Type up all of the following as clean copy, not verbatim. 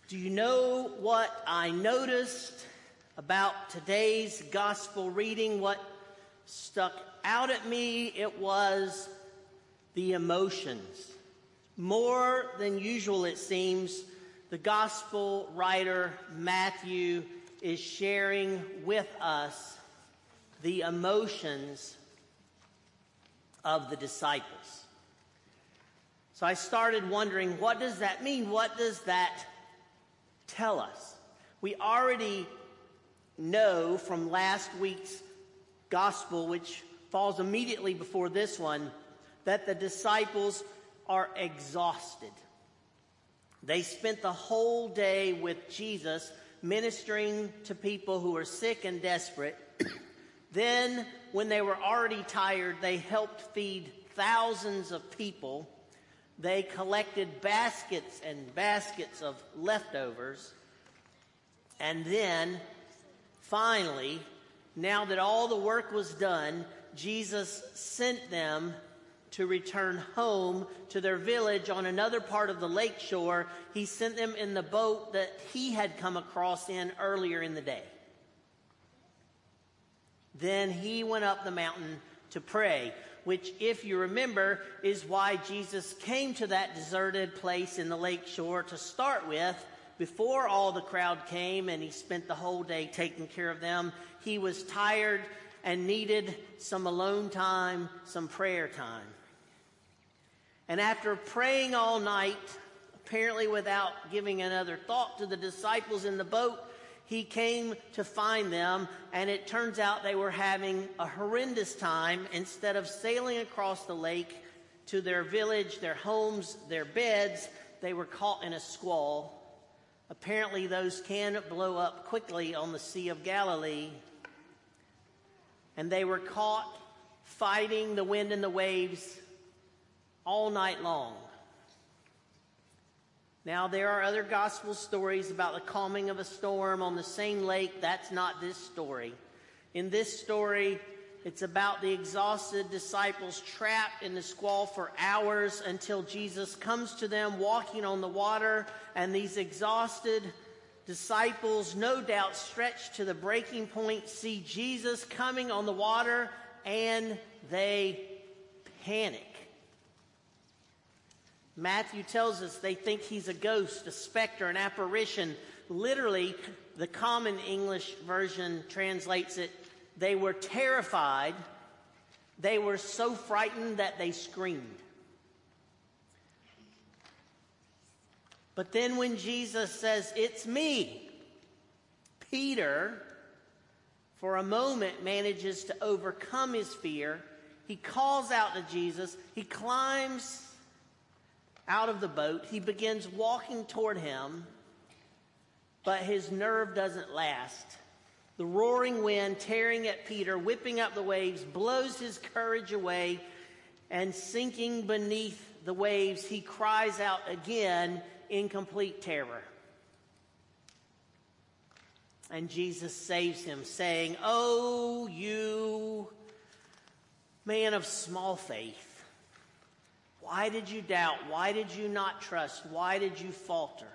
Do you know what I noticed about today's gospel reading? What stuck out at me? It was the emotions. More than usual, it seems, the gospel writer Matthew is sharing with us the emotions of the disciples. So I started wondering, what does that mean? What does that tell us? We already know from last week's gospel, which falls immediately before this one, that the disciples are exhausted. They spent the whole day with Jesus ministering to people who were sick and desperate. Then, when they were already tired, they helped feed thousands of people. They collected baskets and baskets of leftovers. And then, finally, now that all the work was done, Jesus sent them to return home to their village on another part of the lake shore. He sent them in the boat that he had come across in earlier in the day. Then he went up the mountain to pray, which, if you remember, is why Jesus came to that deserted place in the lake shore to start with. Before all the crowd came and he spent the whole day taking care of them, he was tired and needed some alone time, some prayer time. And after praying all night, apparently without giving another thought to the disciples in the boat, he came to find them, and it turns out they were having a horrendous time. Instead of sailing across the lake to their village, their homes, their beds, they were caught in a squall. Apparently those can blow up quickly on the Sea of Galilee. And they were caught fighting the wind and the waves all night long. Now, there are other gospel stories about the calming of a storm on the same lake. That's not this story. In this story, it's about the exhausted disciples trapped in the squall for hours until Jesus comes to them walking on the water. And these exhausted disciples, no doubt stretched to the breaking point, see Jesus coming on the water, and they panic. Matthew tells us they think he's a ghost, a specter, an apparition. Literally, the Common English version translates it, they were terrified. They were so frightened that they screamed. But then when Jesus says, "It's me," Peter, for a moment, manages to overcome his fear. He calls out to Jesus. He climbs out of the boat. He begins walking toward him, but his nerve doesn't last. The roaring wind tearing at Peter, whipping up the waves, blows his courage away, and sinking beneath the waves, he cries out again in complete terror. And Jesus saves him, saying, "Oh, you man of small faith. Why did you doubt? Why did you not trust? Why did you falter?"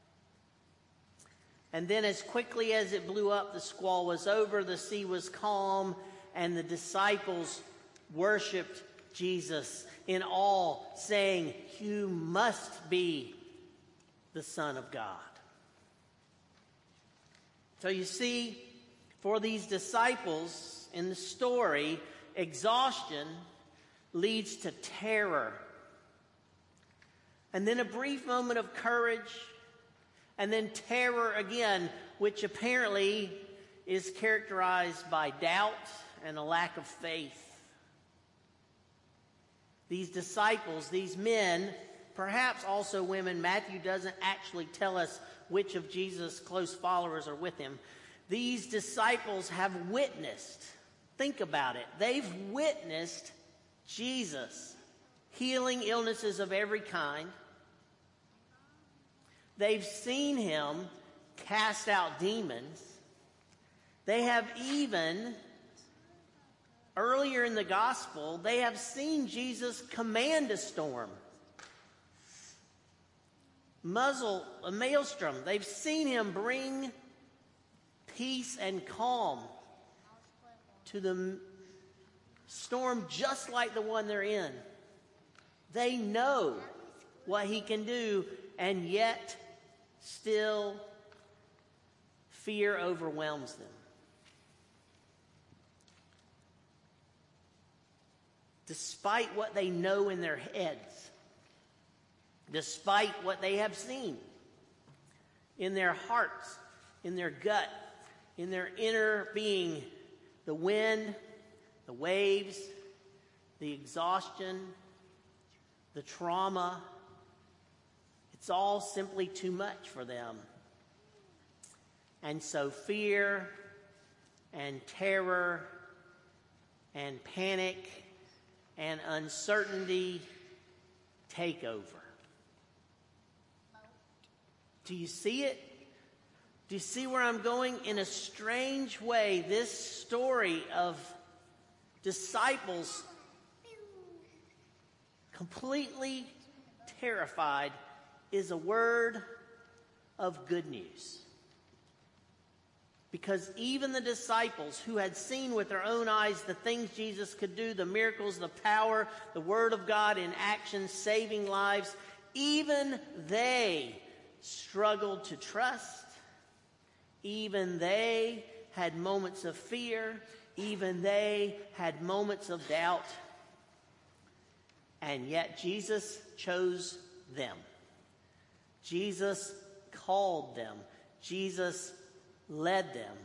And then as quickly as it blew up, the squall was over, the sea was calm, and the disciples worshiped Jesus in awe, saying, "You must be the Son of God." So you see, for these disciples in the story, exhaustion leads to terror. And then a brief moment of courage, and then terror again, which apparently is characterized by doubt and a lack of faith. These disciples, these men, perhaps also women, Matthew doesn't actually tell us which of Jesus' close followers are with him. These disciples have witnessed, think about it, they've witnessed Jesus healing illnesses of every kind. They've seen him cast out demons. They have even, earlier in the gospel, they have seen Jesus command a storm. muzzle a maelstrom. They've seen him bring peace and calm to the storm just like the one they're in. They know what he can do, and yet still fear overwhelms them. Despite what they know in their heads, despite what they have seen in their hearts, in their gut, in their inner being, the wind, the waves, the exhaustion, the trauma, it's all simply too much for them. And so fear and terror and panic and uncertainty take over. Do you see it? Do you see where I'm going? In a strange way, this story of disciples completely terrified is a word of good news. Because even the disciples who had seen with their own eyes the things Jesus could do, the miracles, the power, the Word of God in action, saving lives, even they struggled to trust. Even they had moments of fear. Even they had moments of doubt. And yet Jesus chose them. Jesus called them. Jesus led them.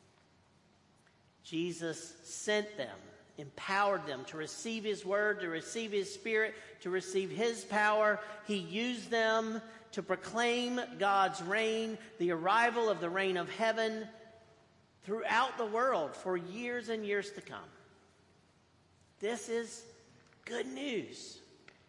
Jesus sent them, empowered them to receive his word, to receive his spirit, to receive his power. He used them to proclaim God's reign, the arrival of the reign of heaven throughout the world for years and years to come. This is good news.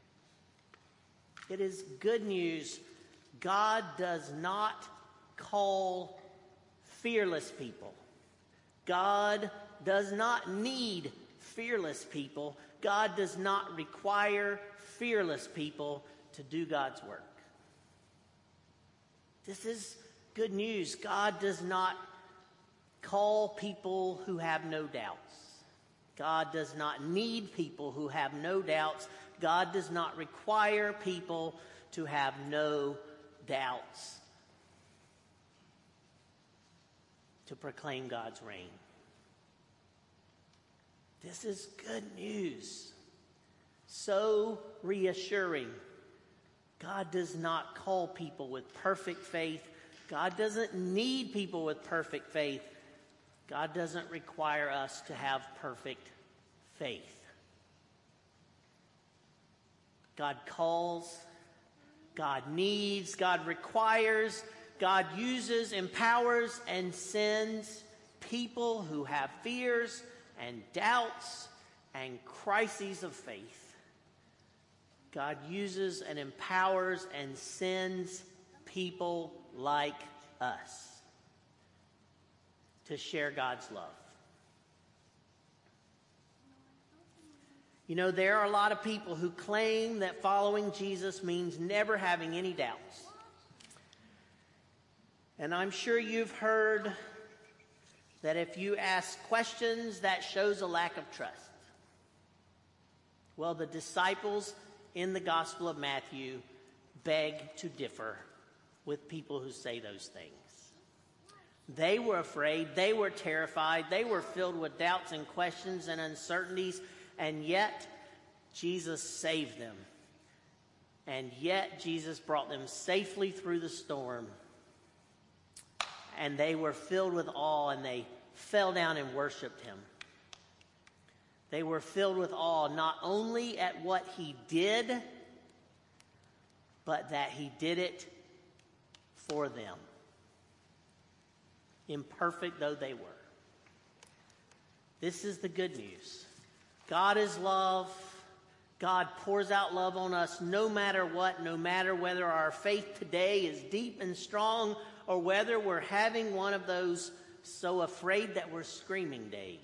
It is good news. God does not call fearless people. God does not need fearless people. God does not require fearless people to do God's work. This is good news. God does not call people who have no doubts. God does not need people who have no doubts. God does not require people to have no doubts to proclaim God's reign. This is good news. So reassuring. God does not call people with perfect faith. God doesn't need people with perfect faith. God doesn't require us to have perfect faith. God calls, God needs, God requires, God uses, empowers, and sends people who have fears and doubts and crises of faith. God uses and empowers and sends people like us to share God's love. You know, there are a lot of people who claim that following Jesus means never having any doubts. And I'm sure you've heard that if you ask questions, that shows a lack of trust. Well, the disciples in the Gospel of Matthew beg to differ with people who say those things. They were afraid, they were terrified, they were filled with doubts and questions and uncertainties, and yet Jesus saved them. And yet Jesus brought them safely through the storm. And they were filled with awe, and they fell down and worshiped him. They were filled with awe, not only at what he did, but that he did it for them, imperfect though they were. This is the good news. God is love. God pours out love on us no matter what, no matter whether our faith today is deep and strong or whether we're having one of those so afraid that we're screaming days.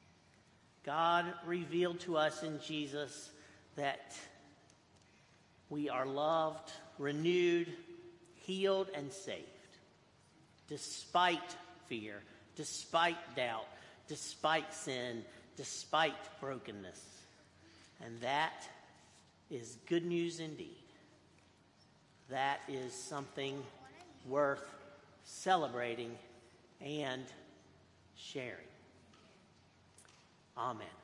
God revealed to us in Jesus that We are loved, renewed, healed, and saved. Despite fear, despite doubt, despite sin, despite brokenness. And that is good news indeed. That is something worth celebrating and sharing. Amen.